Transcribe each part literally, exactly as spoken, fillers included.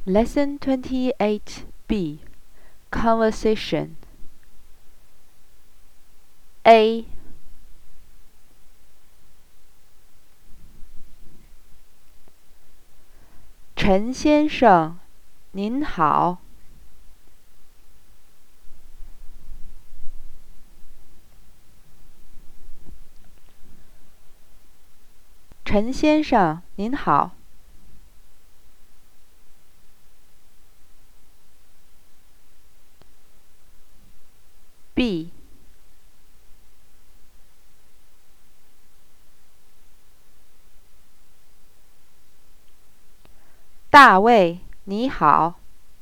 Lesson twenty-eight B Conversation A. 陈先生，您好。陈先生，您好。B. 大卫，你好。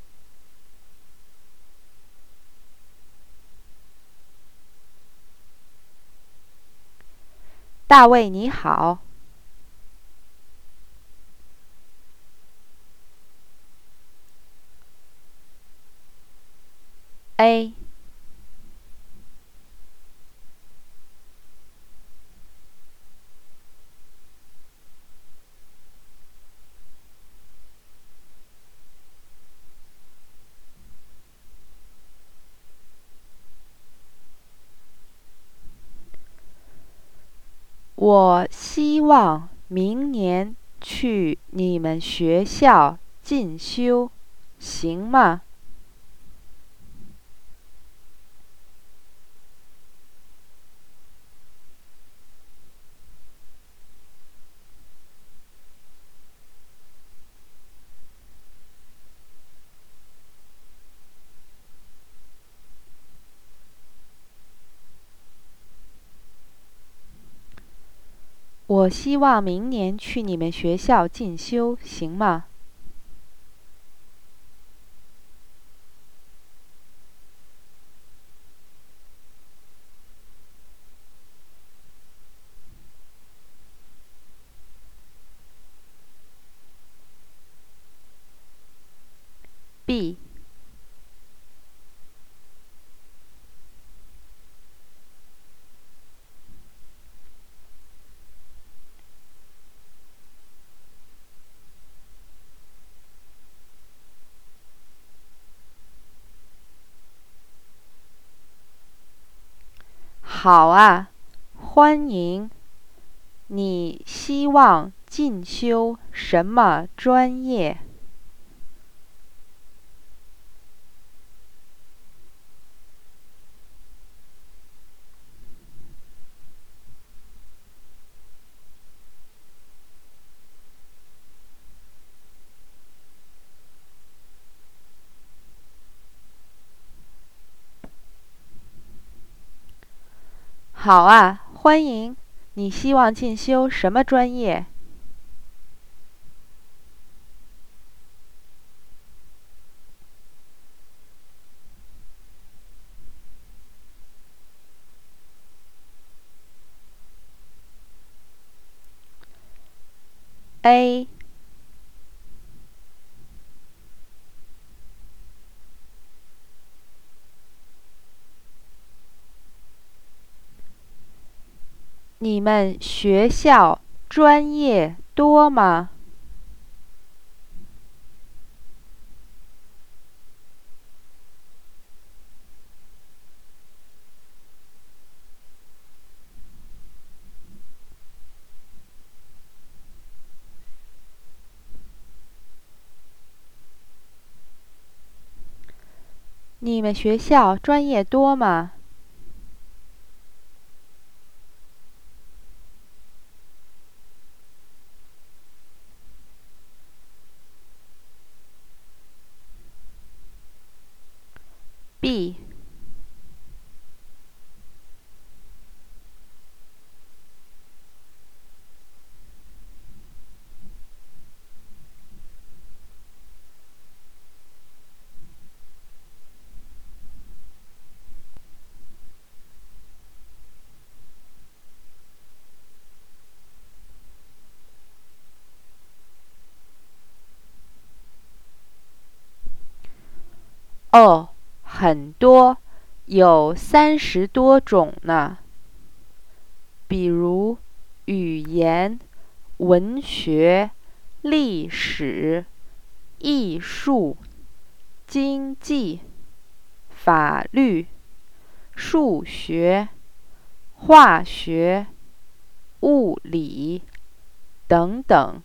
大卫，你好。A. 我希望明年去你们学校进修，行吗？我希望明年去你们学校进修，行吗？ B. 好啊，欢迎。你希望进修什么专业？好啊，欢迎。你希望进修什么专业？ A. 你们学校专业多吗？你们学校专业多吗？ B. 哦，很多，有三十多种呢。比如语言、文学、历史、 艺术、经济、法律、数学、化学、物理等等。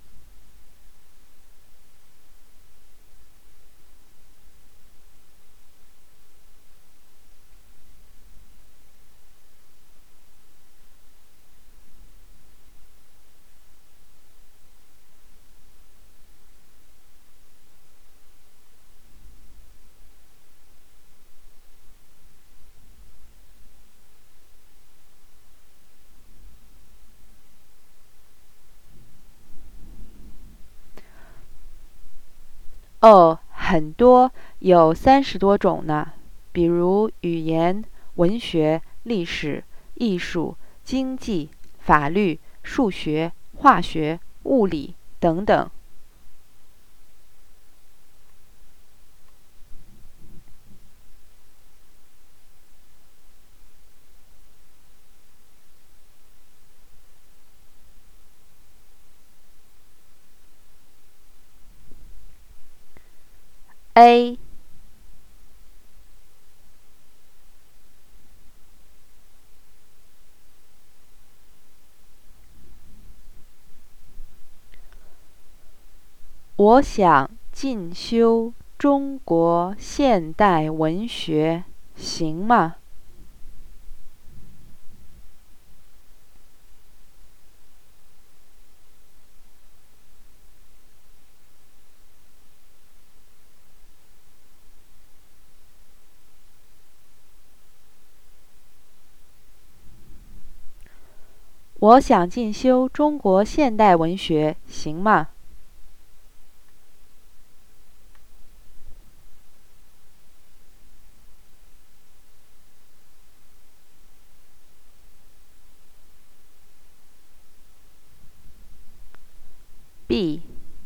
哦，很多，有三十多种呢，比如语言、文学、历史、艺术、经济、法律、数学、化学、物理等等。A。 我想进修中国现代文学，行吗？我想进修中国现代文学，行吗？B。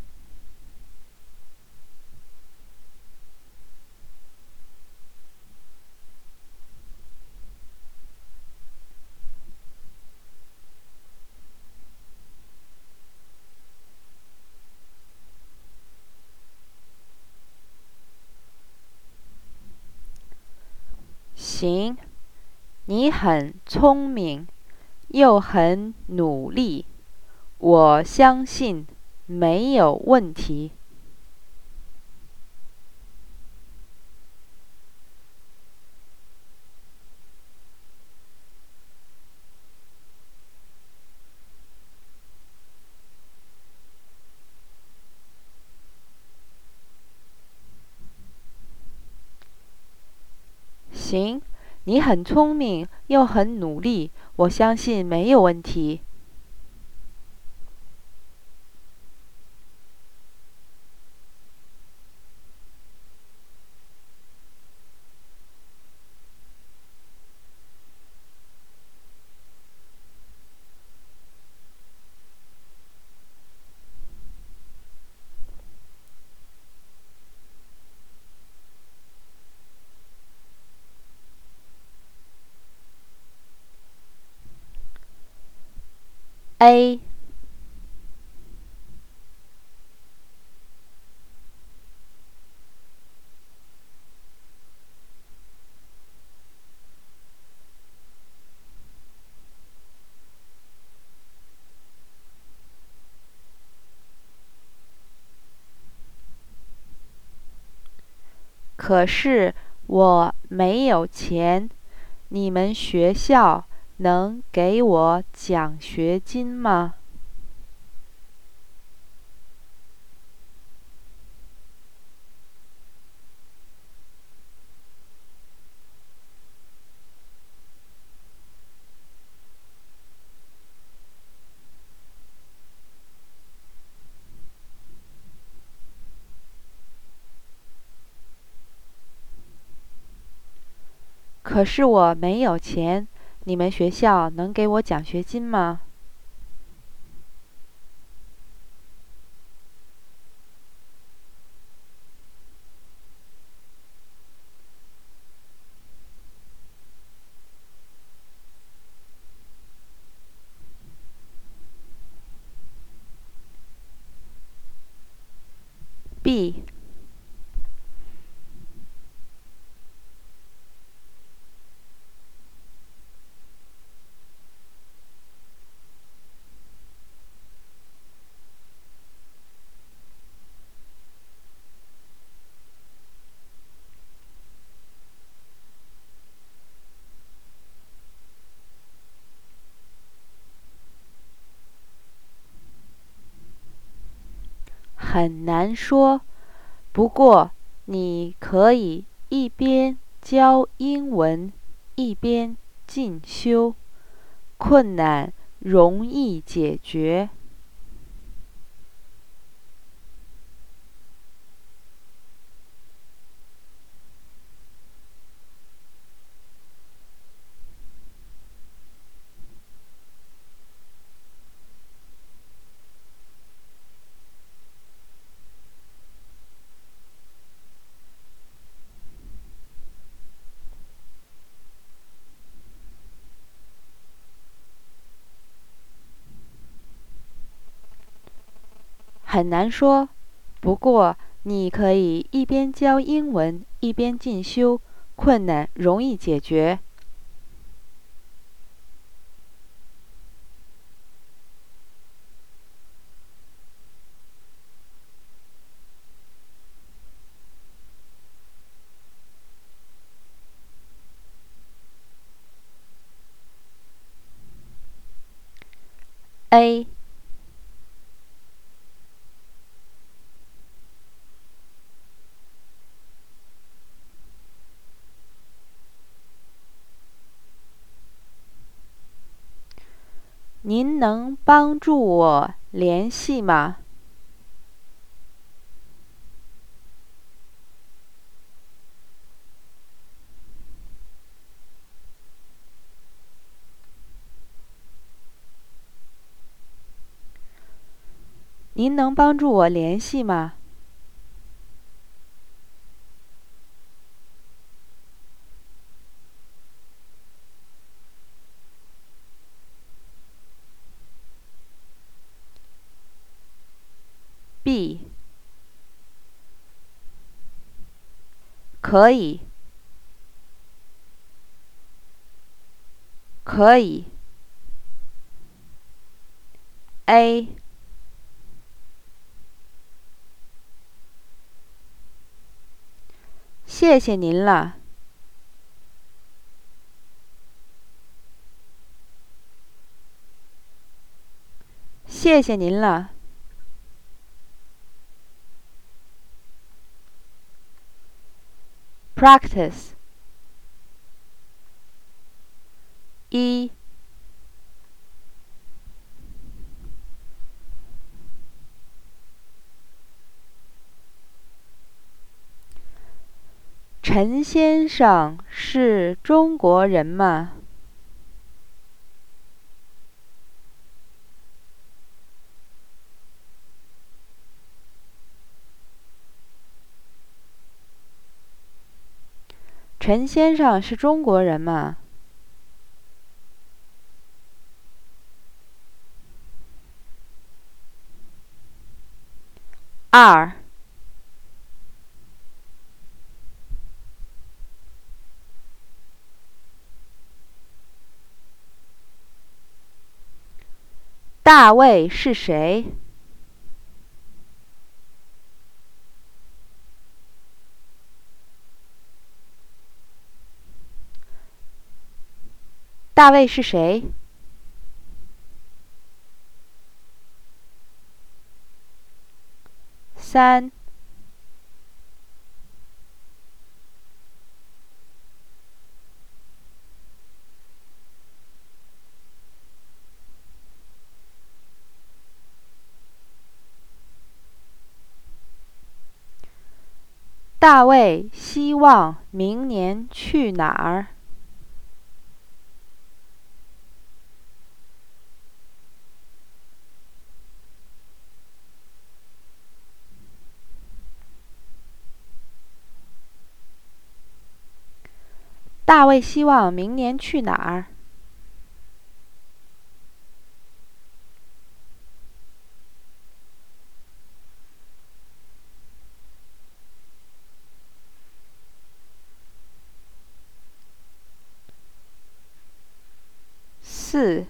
行，你很聪明，又很努力，我相信没有问题。行，你很聪明又很努力，我相信没有问题。A。 可是我没有钱，你们学校能给我奖学金吗？可是我没有钱，你们学校能给我奖学金吗？ B。很难说，不过你可以一边教英文一边进修，困难容易解决。很难说，不过你可以一边教英文一边进修，困难容易解决。A。您能帮助我联系吗？您能帮助我联系吗？B。可以，可以。A。谢谢您了。谢谢您了。Practice。一。陈先生是中国人吗？陈先生是中国人吗？二。大卫是谁？大卫是谁？三。大卫希望明年去哪儿？大卫希望明年去哪儿？ 四。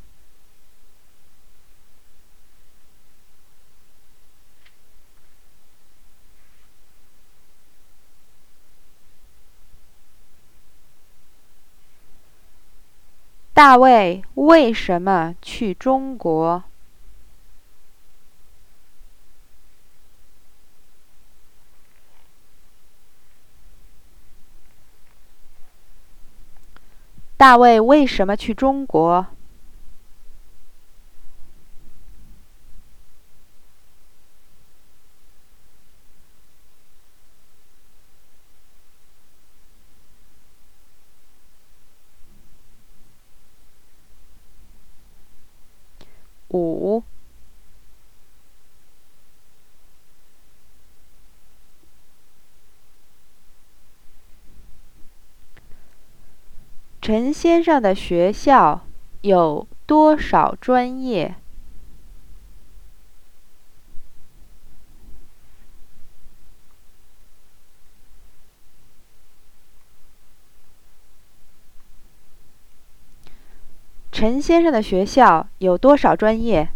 大卫为什么去中国？大卫为什么去中国？五。陈先生的学校有多少专业？陈先生的学校有多少专业？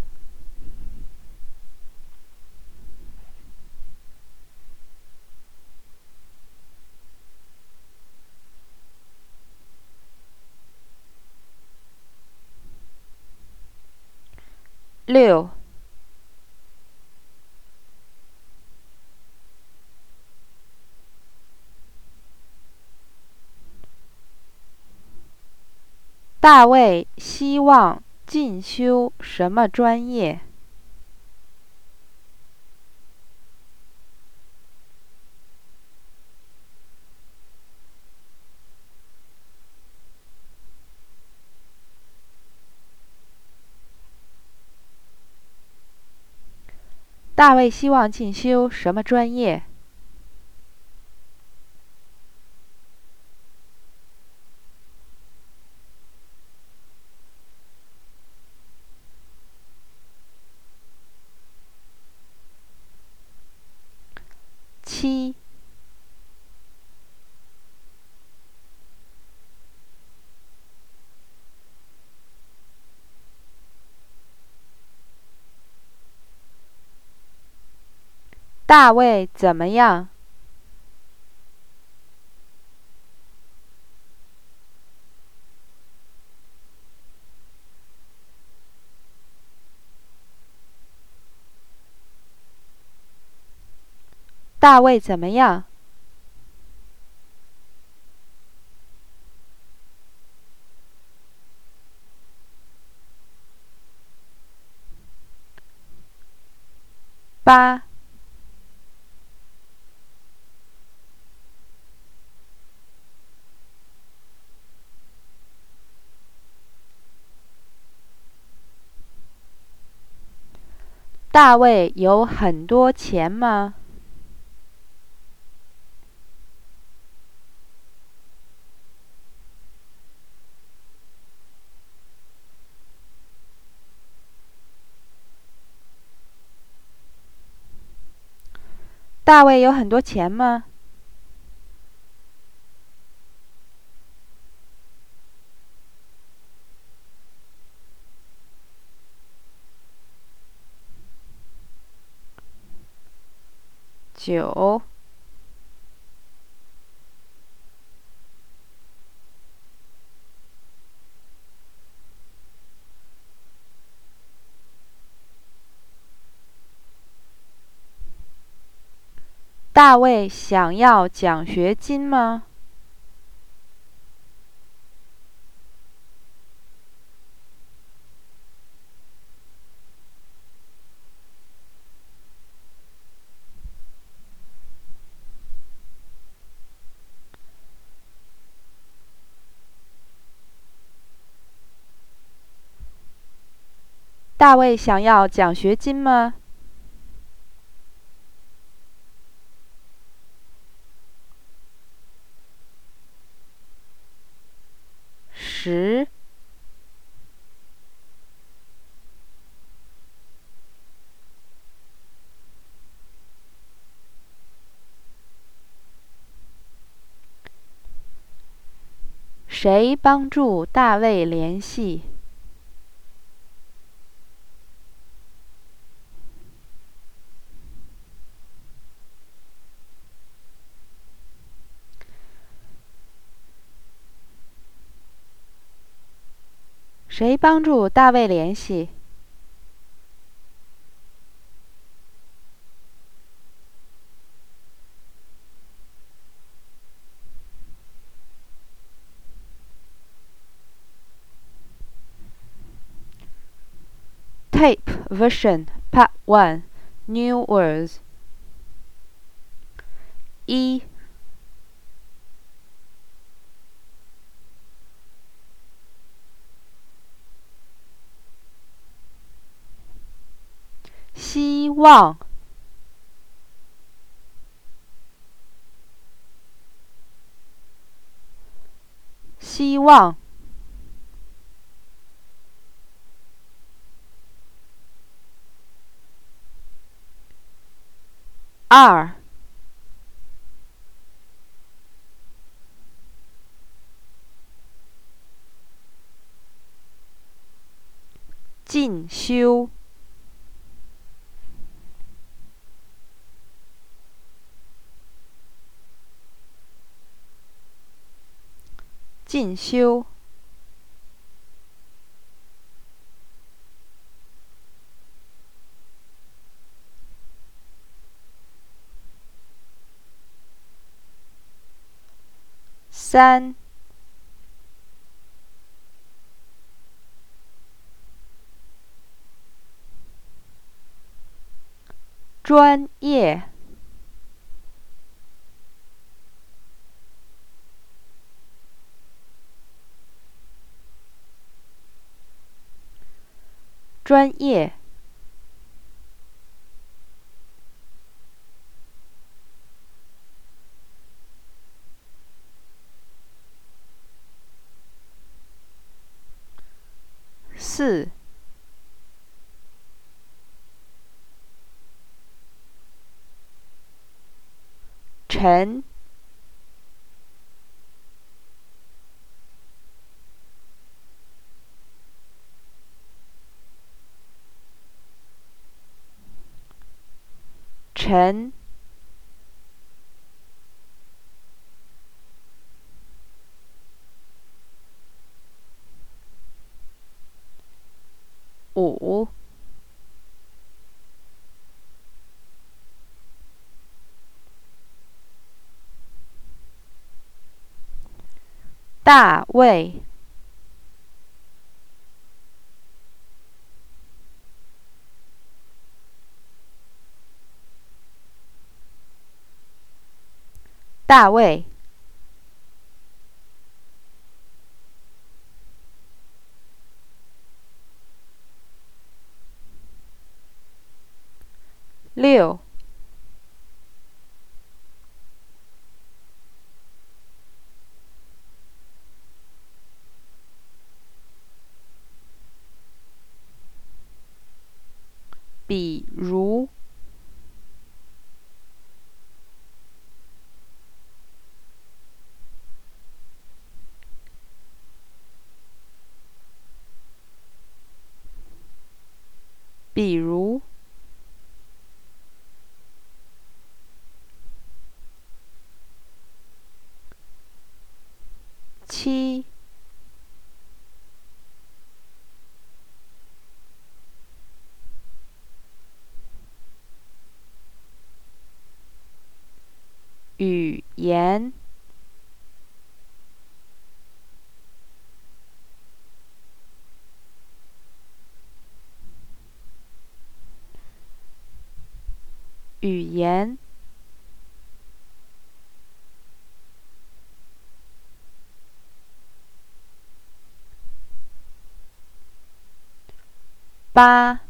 六。大卫希望进修什么专业？大卫希望进修什么专业？七。大卫怎么样？大卫怎么样？八。大卫有很多钱吗？大卫有很多钱吗？九。大卫想要奖学金吗？大卫想要奖学金吗？十。谁帮助大卫联系？ 谁帮助大卫联系？Tape version Part One New words 一希望希望二进修进修三专业专业四陈陈五大卫大卫六比如比如七语言语言八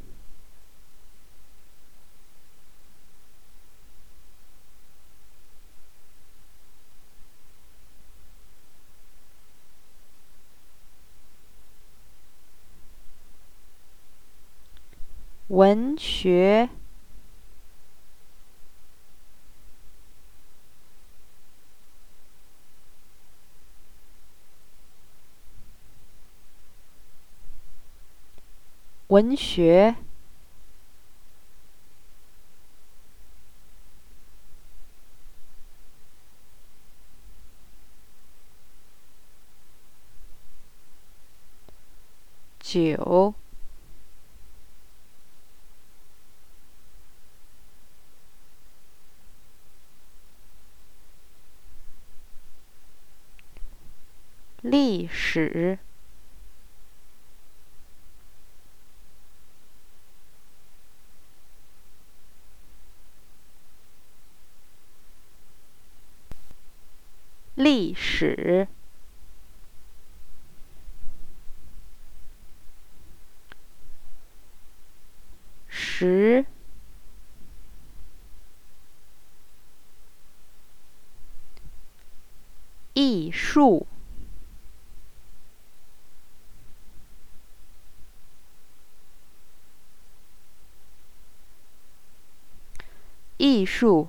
文学文学九、历史、历史、十、艺术、艺术、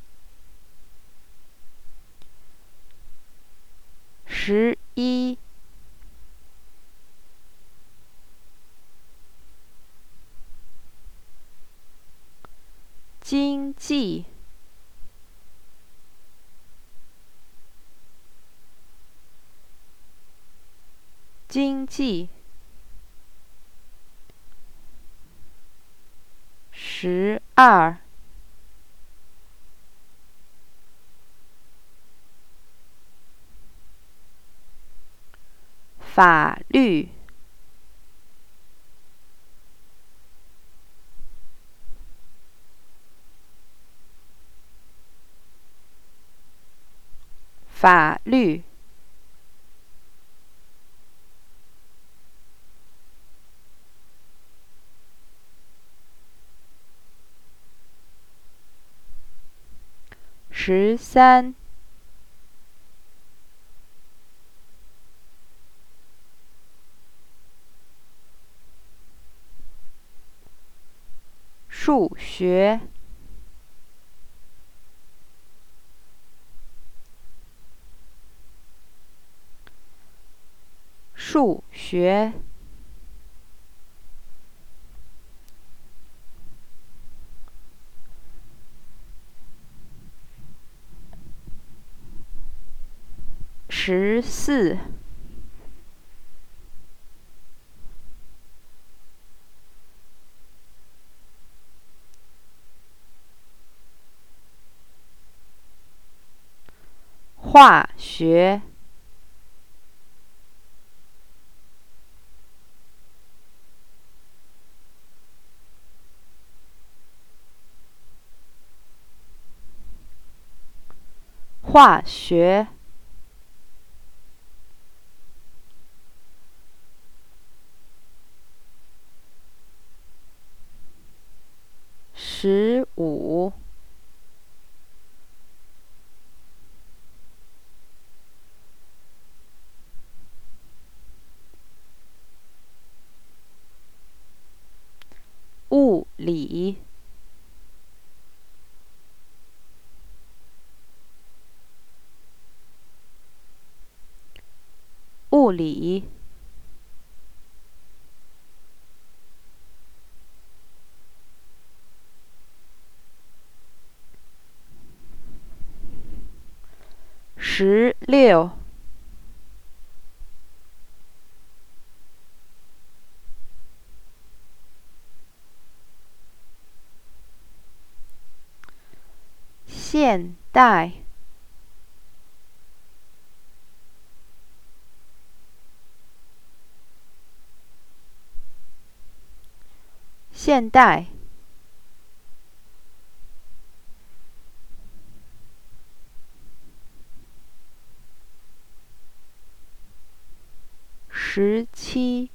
十一、经济、经济、十二、法律、法律、十三、数学、数学、十四、化学、化学、十五、物理、物理、十六、现代、现代、十七、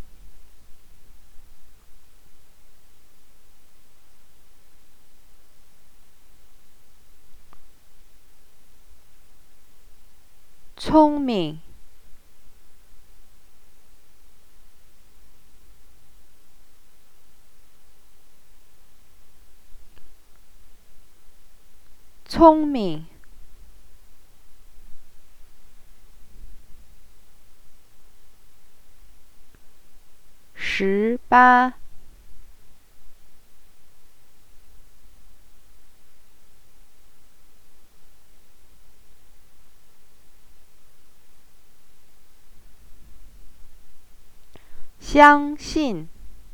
聪明、聪明、十八、 相信，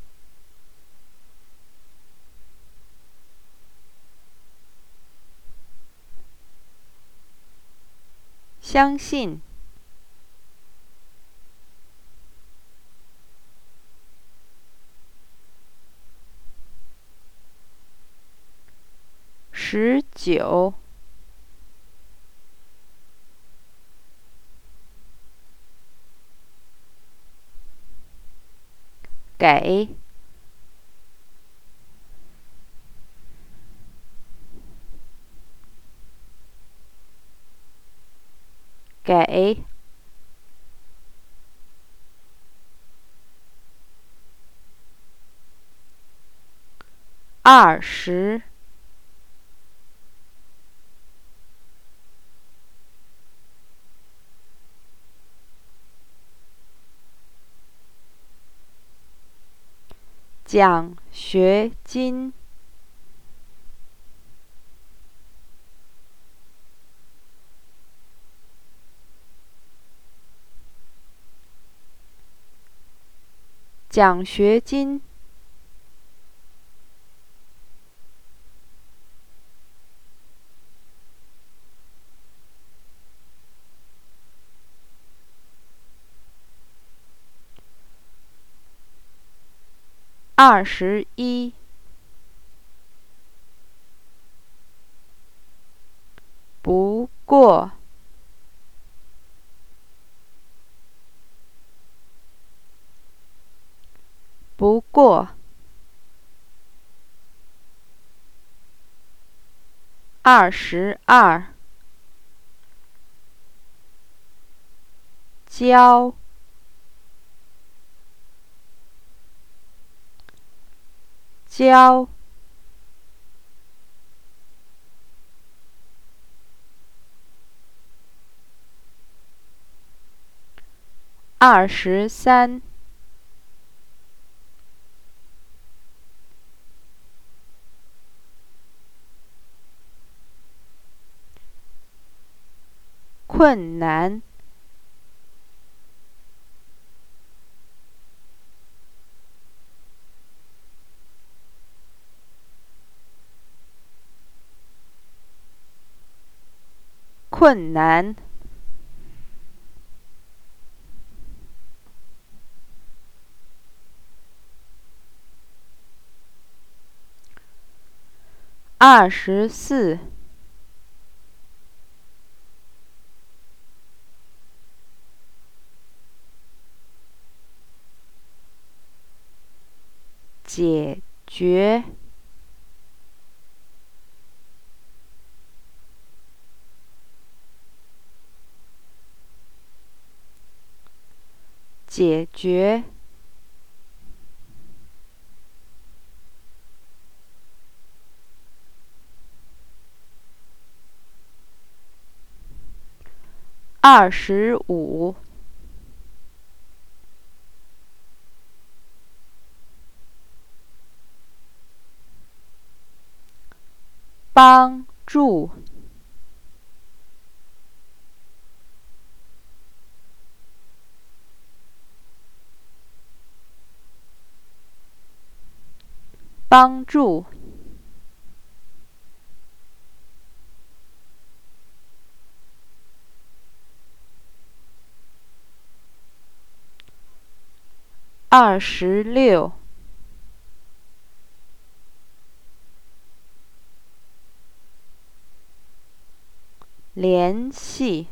相信。十九，给，给。二十，奖学金，奖学金。二十一，不过，不过。二十二，交，交。二十三，困难，困难。二十四，解决，解决。二十五，帮助，帮助。二十六，联系，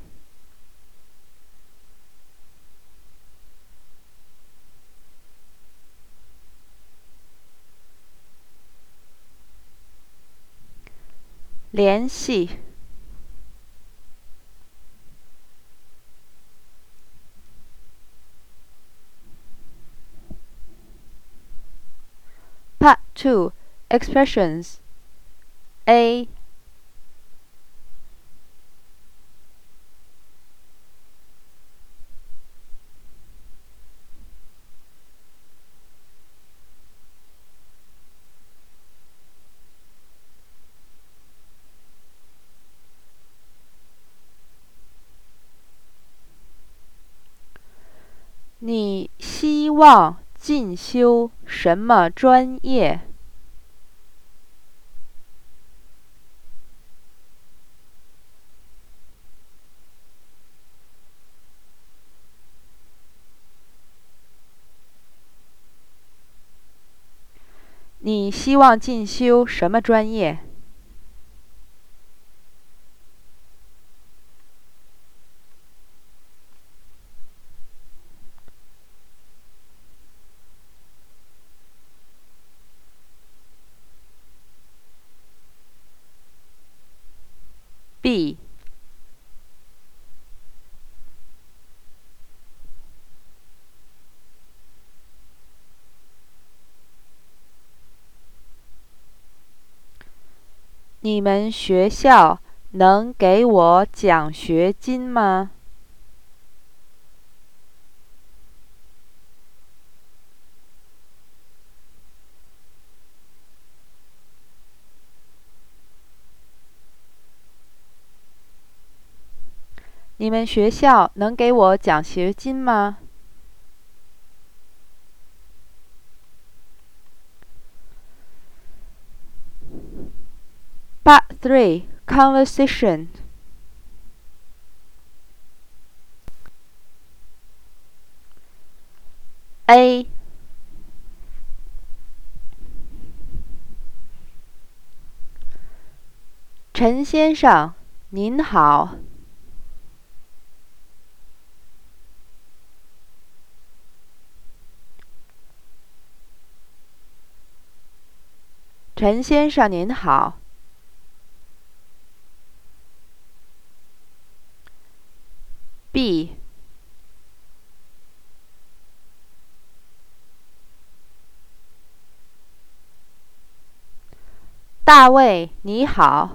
联系。Part two Expressions A. 你希望进修什么专业？你希望进修什么专业？B. 你们学校能给我奖学金吗？你们学校能给我奖学金吗？Part three Conversation. A. 陈先生，您好。陈先生您好。B. 大卫你好。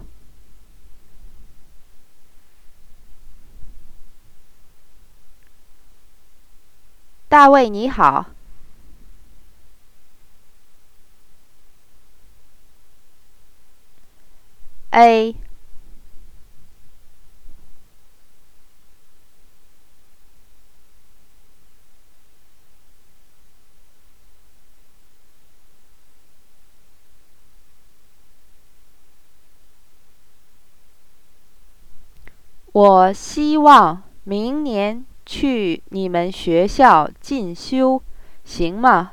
大卫你好。A. 我希望明年去你们学校进修，行吗？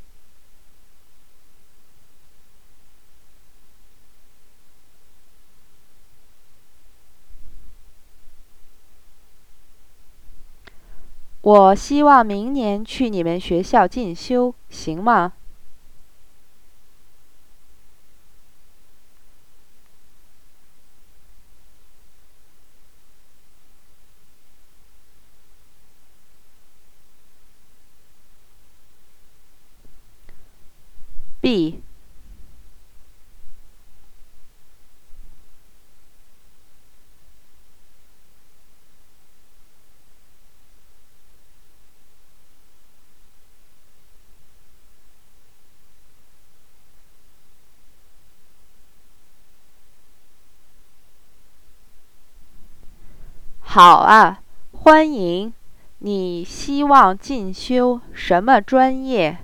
我希望明年去你们学校进修，行吗？B. 好啊，欢迎。你希望进修什么专业？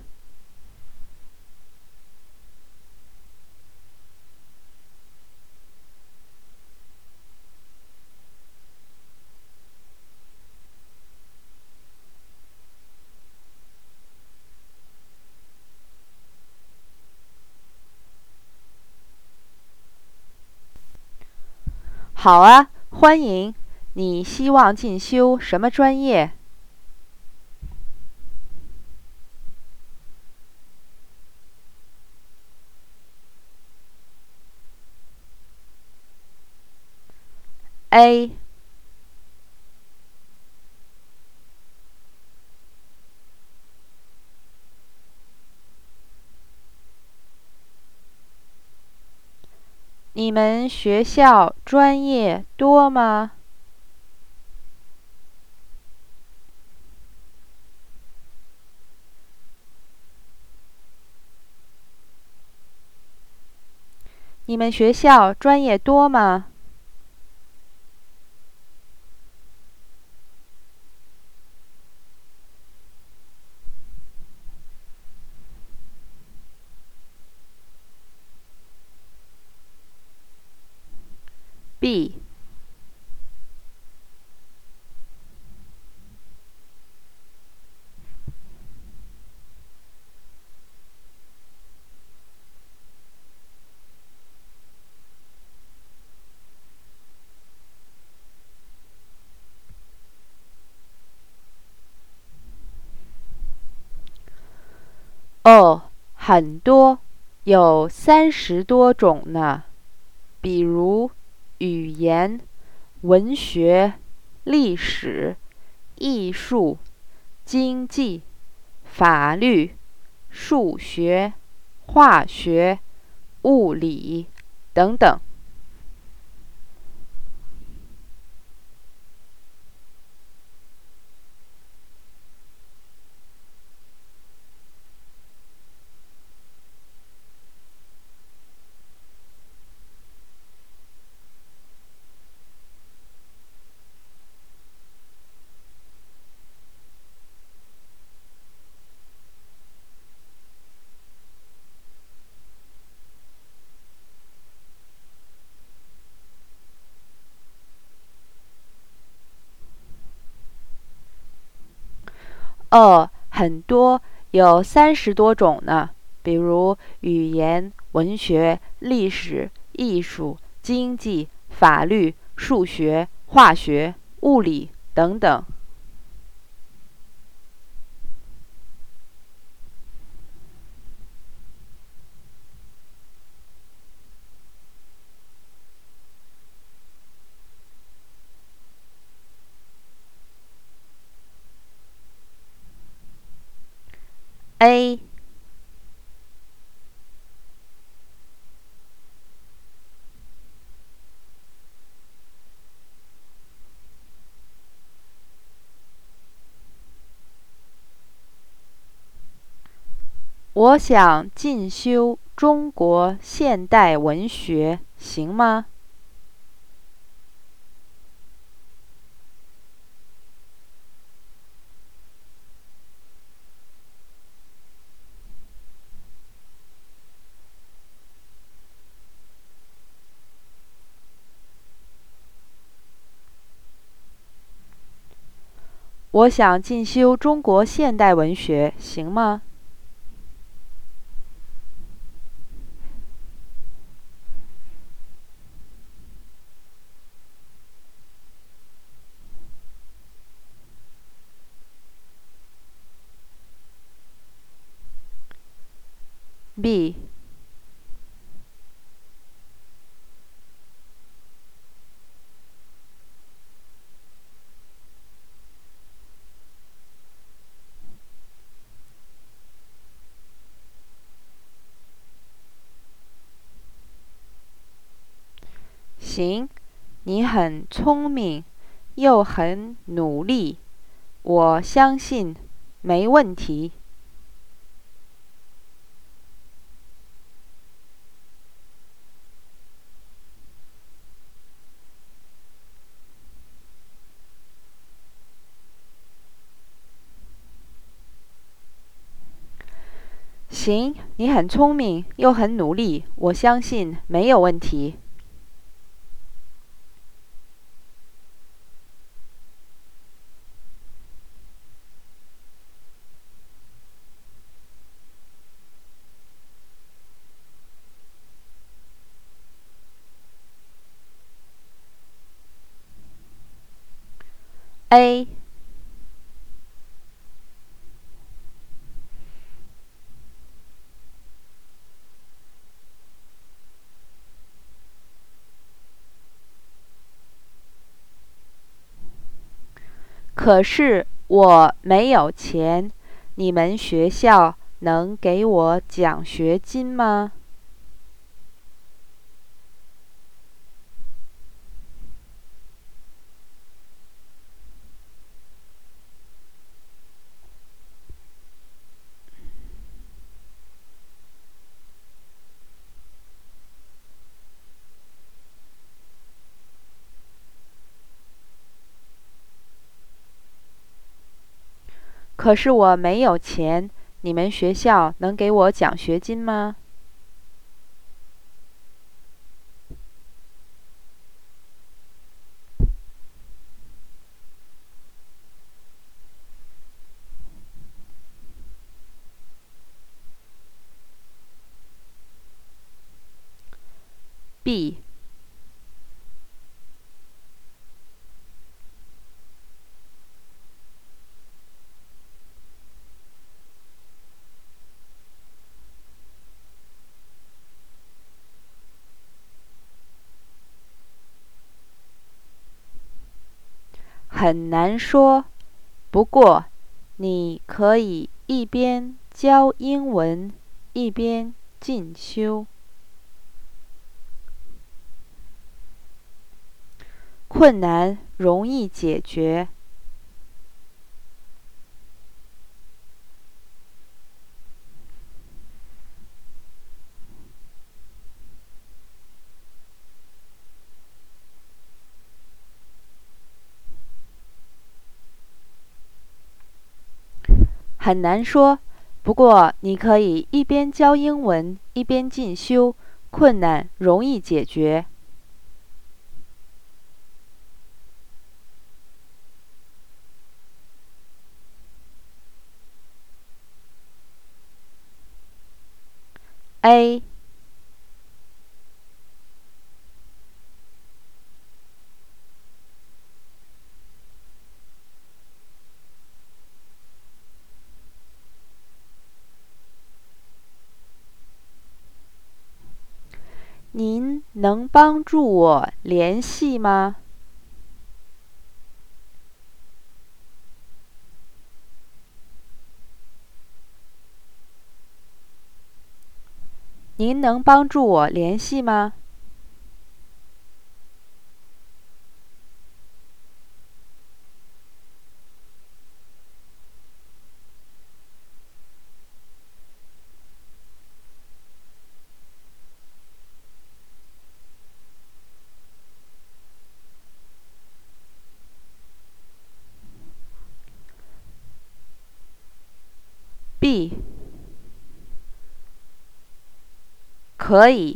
好啊，欢迎。你希望进修什么专业？A. 你们学校专业多吗？你们学校专业多吗 B。哦，很多，有三十多种呢，比如语言、文学、历史、艺术、经济、法律、数学、化学、物理等等。哦，很多，有三十多种呢，比如语言、文学、历史、艺术、经济、法律、数学、化学、物理等等。A。我想进修中国现代文学，行吗？我想进修中国现代文学，行吗？B。行，你很聪明，又很努力，我相信没问题。行，你很聪明，又很努力，我相信没有问题。A。可是我没有钱，你们学校能给我奖学金吗？可是我没有钱，你们学校能给我奖学金吗？ B。很难说，不过你可以一边教英文一边进修。困难容易解决。很难说，不过你可以一边教英文一边进修，困难容易解决。A。您能帮助我联系吗？您能帮助我联系吗？B。可以，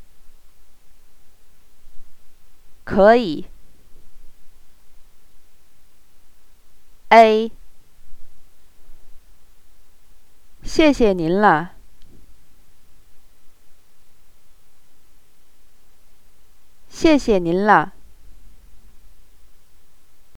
可以。A。谢谢您了。谢谢您了。